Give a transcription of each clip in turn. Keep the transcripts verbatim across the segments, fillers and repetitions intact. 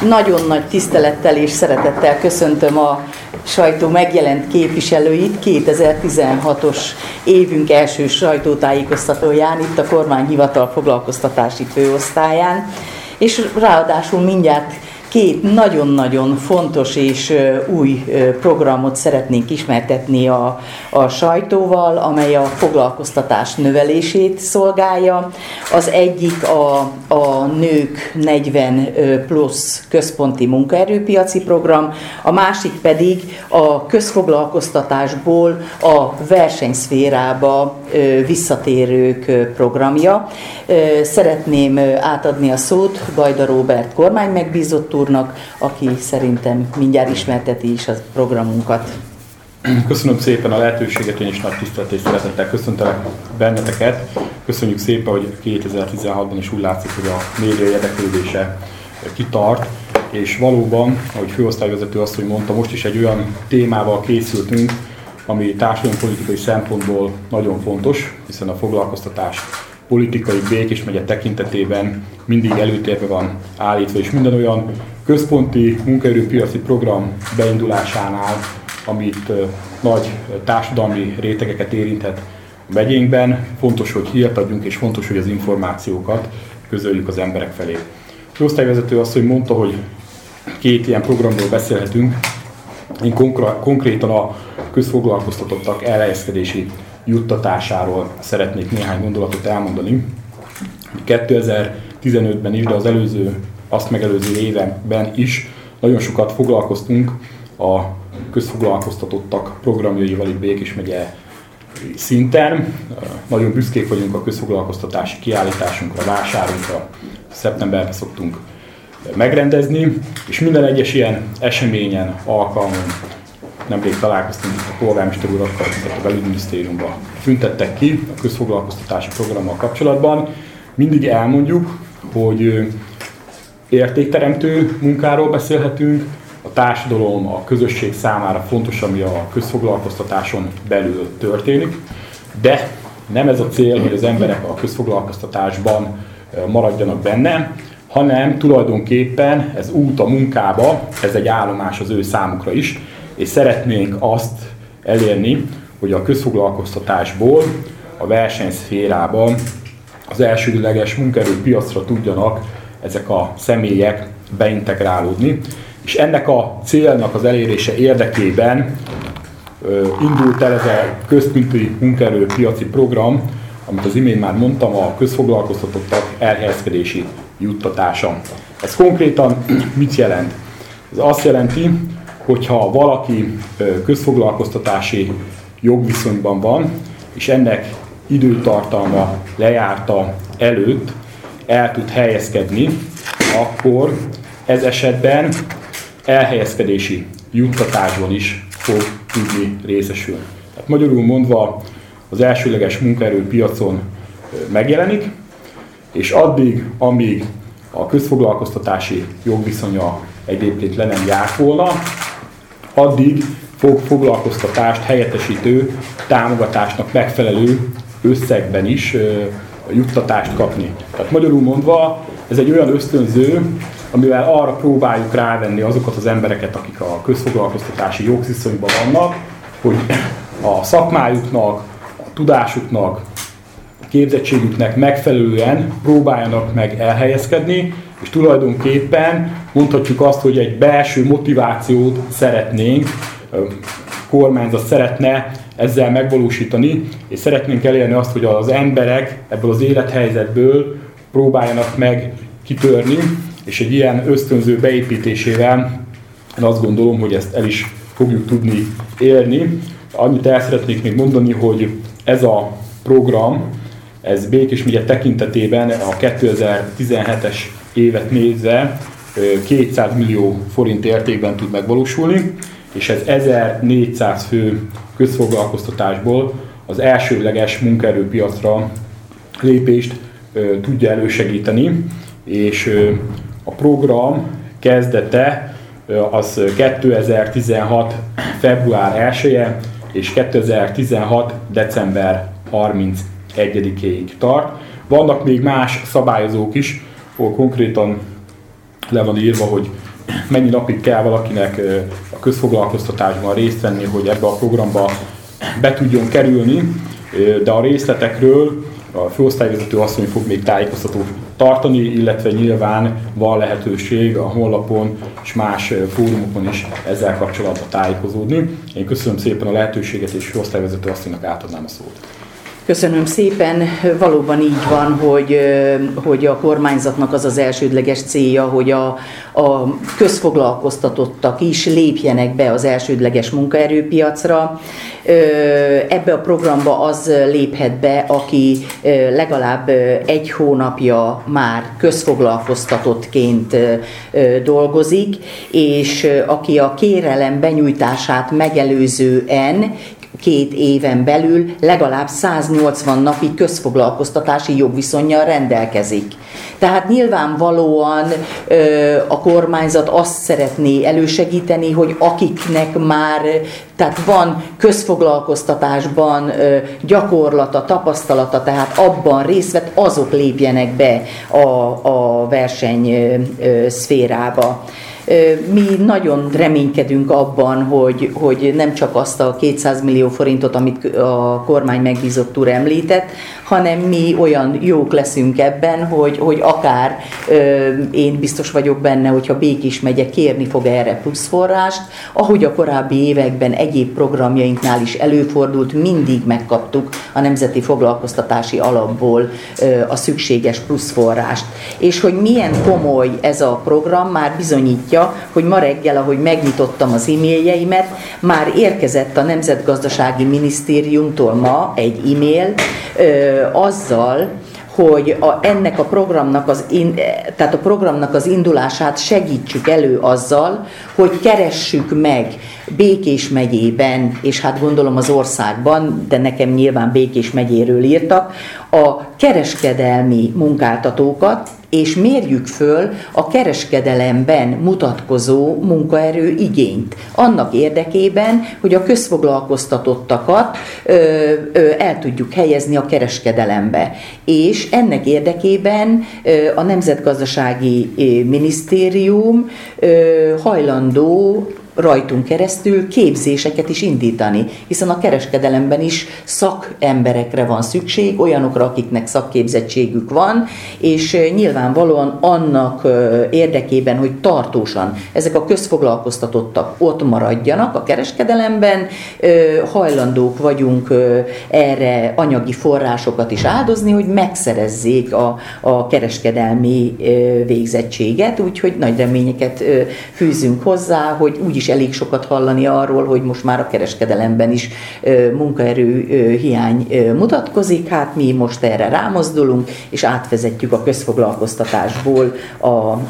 nagyon nagy tisztelettel és szeretettel köszöntöm a sajtó megjelent képviselőit kétezer-tizenhatos évünk első sajtótájékoztatóján, itt a kormányhivatal foglalkoztatási főosztályán, és ráadásul mindjárt két nagyon-nagyon fontos és új programot szeretnénk ismertetni a, a sajtóval, amely a foglalkoztatás növelését szolgálja. Az egyik a, a nők negyven plusz központi munkaerőpiaci program, a másik pedig a közfoglalkoztatásból a versenyszférába visszatérők programja. Szeretném átadni a szót Gajda Róbert kormány megbízott úrnak, aki szerintem mindjárt ismerteti is a programunkat. Köszönöm szépen a lehetőséget, én is nagy tisztelet és szeretettel köszöntelek benneteket. Köszönjük szépen, hogy kétezer-tizenhatban is úgy látszik, hogy a média érdeklődése kitart, és valóban, ahogy főosztályvezető asszony mondta, most is egy olyan témával készültünk, ami társadalompolitikai szempontból nagyon fontos, hiszen a foglalkoztatás politikai Békés megye tekintetében mindig előtérbe van állítva, és minden olyan központi munkaerőpiaci program beindulásánál, amit nagy társadalmi rétegeket érinthet a megyénkben, fontos, hogy hírt adjunk, és fontos, hogy az információkat közöljük az emberek felé. A osztályvezető azt, hogy mondta, hogy két ilyen programról beszélhetünk. Én konkrétan a közfoglalkoztatottak elhelyezkedési juttatásáról szeretnék néhány gondolatot elmondani. kétezer-tizenötben is, de az előző, azt megelőző években is nagyon sokat foglalkoztunk a közfoglalkoztatottak programjaival itt Békés megye szinten. Nagyon büszkék vagyunk a közfoglalkoztatási kiállításunkra, vásárunkra, szeptemberben szoktunk megrendezni, és minden egyes ilyen eseményen, alkalmon, nemrég találkoztunk itt a polgármester urakkal, a belügyminisztériumban tüntettek ki a közfoglalkoztatási programmal kapcsolatban. Mindig elmondjuk, hogy értékteremtő munkáról beszélhetünk, a társadalom, a közösség számára fontos, ami a közfoglalkoztatáson belül történik, de nem ez a cél, hogy az emberek a közfoglalkoztatásban maradjanak benne, hanem tulajdonképpen ez út a munkába, ez egy állomás az ő számukra is, és szeretnénk azt elérni, hogy a közfoglalkoztatásból a versenyszférában az elsődleges munkaerőpiacra tudjanak ezek a személyek beintegrálódni. És ennek a célnak az elérése érdekében ö, indult el ez a központi munkaerőpiaci program, amit az imént már mondtam, a közfoglalkoztatottak elhelyezkedési juttatása. Ez konkrétan mit jelent? Ez azt jelenti, hogyha valaki közfoglalkoztatási jogviszonyban van, és ennek időtartalma lejárta előtt el tud helyezkedni, akkor ez esetben elhelyezkedési juttatásban is fog tudni részesülni. Tehát magyarul mondva az elsőleges munkaerőpiacon megjelenik, és addig, amíg a közfoglalkoztatási jogviszonya egyébként le nem járt volna, addig fog foglalkoztatást helyettesítő támogatásnak megfelelő összegben is a juttatást kapni. Tehát magyarul mondva, ez egy olyan ösztönző, amivel arra próbáljuk rávenni azokat az embereket, akik a közfoglalkoztatási jogviszonyban vannak, hogy a szakmájuknak, a tudásuknak, a képzettségüknek megfelelően próbáljanak meg elhelyezkedni, és tulajdonképpen mondhatjuk azt, hogy egy belső motivációt szeretnénk, a kormányzat szeretne ezzel megvalósítani, és szeretnénk elérni azt, hogy az emberek ebből az élethelyzetből próbáljanak meg kitörni, és egy ilyen ösztönző beépítésével én azt gondolom, hogy ezt el is fogjuk tudni érni. Annyit el szeretnék még mondani, hogy ez a program, ez Békés megye tekintetében a kétezer-tizenhetes évet nézve kétszáz millió forint értékben tud megvalósulni, és ez ezernégyszáz fő közfoglalkoztatásból az elsődleges munkaerőpiacra lépést tudja elősegíteni, és a program kezdete az kétezer-tizenhat február elseje és kétezer-tizenhat december harmincegyedikéig tart. Vannak még más szabályozók is, ahol konkrétan le van írva, hogy mennyi napig kell valakinek a közfoglalkoztatásban részt venni, hogy ebbe a programba be tudjon kerülni, de a részletekről a főosztályvezető asszony fog még tájékoztatót tartani, illetve nyilván van lehetőség a honlapon és más fórumokon is ezzel kapcsolatban tájékozódni. Én köszönöm szépen a lehetőséget, és főosztályvezető asszonynak átadnám a szót. Köszönöm szépen. Valóban így van, hogy, hogy a kormányzatnak az az elsődleges célja, hogy a, a közfoglalkoztatottak is lépjenek be az elsődleges munkaerőpiacra. Ebbe a programba az léphet be, aki legalább egy hónapja már közfoglalkoztatottként dolgozik, és aki a kérelem benyújtását megelőzően két éven belül legalább száznyolcvan napi közfoglalkoztatási jogviszonnyal rendelkezik. Tehát nyilvánvalóan a kormányzat azt szeretné elősegíteni, hogy akiknek már tehát van közfoglalkoztatásban gyakorlata, tapasztalata, tehát abban részt vett, azok lépjenek be a, a versenyszférába. Mi nagyon reménykedünk abban, hogy, hogy nem csak azt a kétszáz millió forintot, amit a kormány megbízott úr említett, hanem mi olyan jók leszünk ebben, hogy, hogy akár én biztos vagyok benne, hogyha Békés megye kérni fog erre plusz forrást, ahogy a korábbi években egyéb programjainknál is előfordult, mindig megkaptuk a Nemzeti Foglalkoztatási Alapból a szükséges plusz forrást. És hogy milyen komoly ez a program, már bizonyítja, hogy ma reggel, ahogy megnyitottam az e-mailjeimet, már érkezett a Nemzetgazdasági Minisztériumtól ma egy e-mail ö, azzal, hogy a, ennek a programnak az, in, tehát a programnak az indulását segítsük elő azzal, hogy keressük meg Békés megyében, és hát gondolom az országban, de nekem nyilván Békés megyéről írtak, a kereskedelmi munkáltatókat, és mérjük föl a kereskedelemben mutatkozó munkaerő igényt. Annak érdekében, hogy a közfoglalkoztatottakat ö, ö, el tudjuk helyezni a kereskedelembe. És ennek érdekében ö, a Nemzetgazdasági Minisztérium ö, hajlandó rajtunk keresztül képzéseket is indítani, hiszen a kereskedelemben is szakemberekre van szükség, olyanokra, akiknek szakképzettségük van, és nyilvánvalóan annak érdekében, hogy tartósan ezek a közfoglalkoztatottak ott maradjanak a kereskedelemben, hajlandók vagyunk erre anyagi forrásokat is áldozni, hogy megszerezzék a, a kereskedelmi végzettséget, úgyhogy nagy reményeket fűzünk hozzá, hogy úgyis elég sokat hallani arról, hogy most már a kereskedelemben is munkaerő hiány mutatkozik, hát mi most erre rámozdulunk, és átvezetjük a közfoglalkoztatásból a,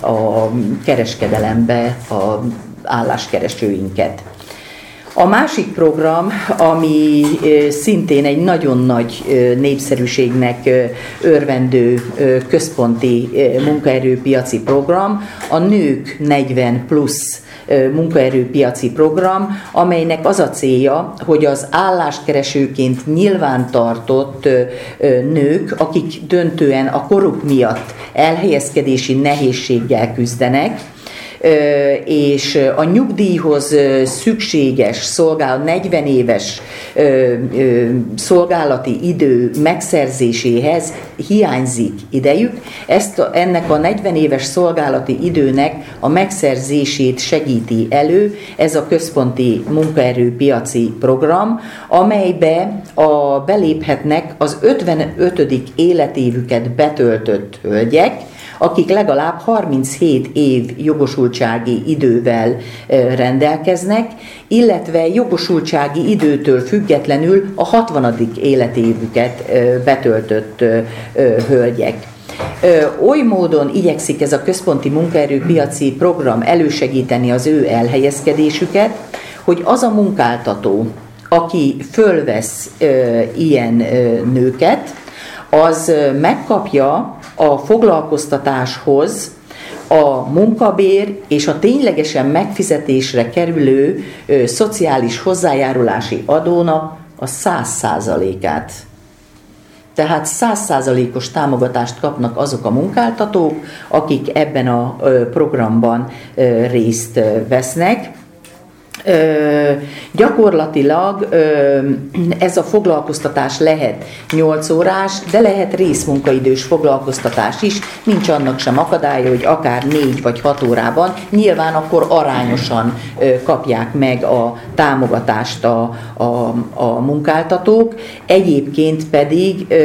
a kereskedelembe a álláskeresőinket. A másik program, ami szintén egy nagyon nagy népszerűségnek örvendő központi munkaerőpiaci program, a Nők negyven plusz munkaerőpiaci program, amelynek az a célja, hogy az álláskeresőként nyilvántartott nők, akik döntően a koruk miatt elhelyezkedési nehézséggel küzdenek, és a nyugdíjhoz szükséges szolgálat, negyven éves szolgálati idő megszerzéséhez hiányzik idejük. Ezt, ennek a negyven éves szolgálati időnek a megszerzését segíti elő ez a központi munkaerőpiaci program, amelybe a, beléphetnek az ötvenötödik életévüket betöltött hölgyek, akik legalább harminchét év jogosultsági idővel rendelkeznek, illetve jogosultsági időtől függetlenül a hatvanadik életévüket betöltött hölgyek. Oly módon igyekszik ez a központi munkaerőpiaci program elősegíteni az ő elhelyezkedésüket, hogy az a munkáltató, aki fölvesz ilyen nőket, az megkapja a foglalkoztatáshoz a munkabér és a ténylegesen megfizetésre kerülő ö, szociális hozzájárulási adónak a száz százalékát. Tehát száz százalékos támogatást kapnak azok a munkáltatók, akik ebben a programban részt vesznek. Ö, gyakorlatilag ö, ez a foglalkoztatás lehet nyolc órás, de lehet részmunkaidős foglalkoztatás is, nincs annak sem akadálya, hogy akár négy vagy hat órában, nyilván akkor arányosan ö, kapják meg a támogatást a, a, a munkáltatók, egyébként pedig ö,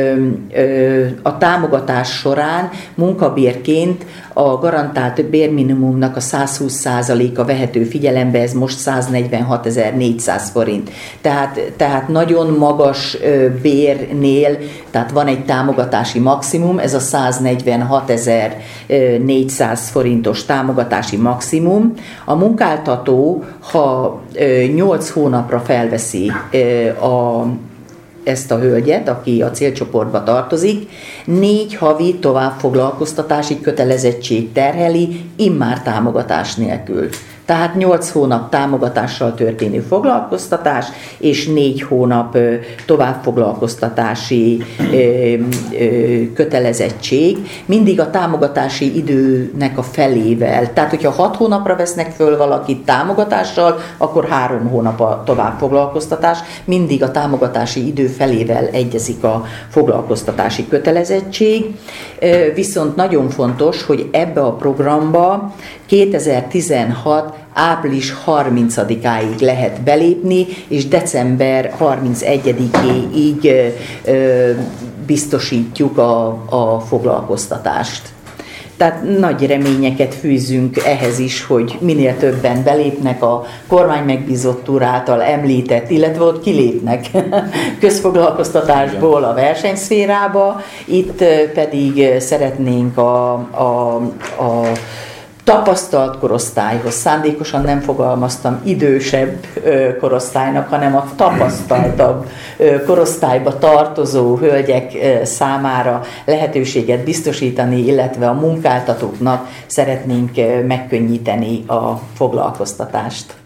ö, a támogatás során munkabérként a garantált bérminimumnak a száz húsz százaléka vehető figyelembe, ez most száznegyvenhatezer-négyszáz forint. Tehát, tehát nagyon magas bérnél, tehát van egy támogatási maximum, ez a száznegyvenhatezer-négyszáz forintos támogatási maximum. A munkáltató, ha nyolc hónapra felveszi a ezt a hölgyet, aki a célcsoportba tartozik, négy havi továbbfoglalkoztatási kötelezettség terheli, immár támogatás nélkül. Tehát nyolc hónap támogatással történő foglalkoztatás, és négy hónap továbbfoglalkoztatási kötelezettség, mindig a támogatási időnek a felével. Tehát, hogyha hat hónapra vesznek föl valakit támogatással, akkor három hónap a továbbfoglalkoztatás, mindig a támogatási idő felével egyezik a foglalkoztatási kötelezettség. Viszont nagyon fontos, hogy ebbe a programba kétezer-tizenhat április harmincadikáig lehet belépni, és december harmincegyedikéig ö, ö, biztosítjuk a, a foglalkoztatást. Tehát nagy reményeket fűzünk ehhez is, hogy minél többen belépnek a kormány megbízott úr által említett, illetve ott kilépnek közfoglalkoztatásból a versenyszférába. Itt pedig szeretnénk a, a, a tapasztalt korosztályhoz, szándékosan nem fogalmaztam idősebb korosztálynak, hanem a tapasztaltabb korosztályba tartozó hölgyek számára lehetőséget biztosítani, illetve a munkáltatóknak szeretnénk megkönnyíteni a foglalkoztatást.